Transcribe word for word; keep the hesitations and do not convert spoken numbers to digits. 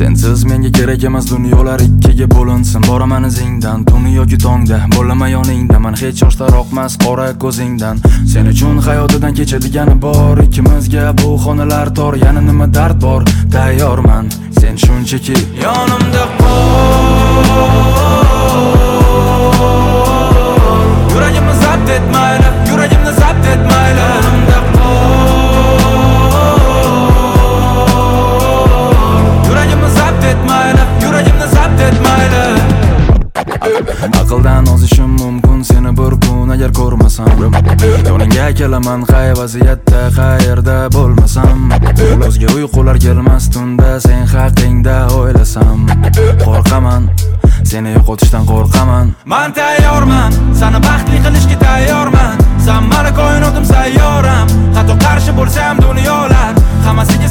Sensiz menga kerak emas dunyolar ikkiga bo'linsin. Boraman izingdan tuni yoki tongda, bo'lama yoningda. Men hech yoshtaroqmas qora ko'zingdan. Sen uchun hayotidan kechadigani bor. Ikkimizga bu xonalar tor, yana nima dard bor? Tayyorman, sen shunchaki yonimda qol. Yuragimni zabt etmayli, yuragimni zabt etmayli. Yonimda yuragimni zabt etmayli. Aqldan ozishim mumkin seni bir kun agar ko'rmasam. Yoningga kelaman qay vaziyatda, qayerda bo'lmasam. O'zga uyqular kelmas tunda sen haqingda o'ylasam. Qo'rqaman, seni yo'qotishdan qo'rqaman. Men tayyorman, seni baxtli qilishga tayyorman. Sen meni ko'ynotim sayyoram. Hatto qarshi bo'lsam dunyolar hammasiga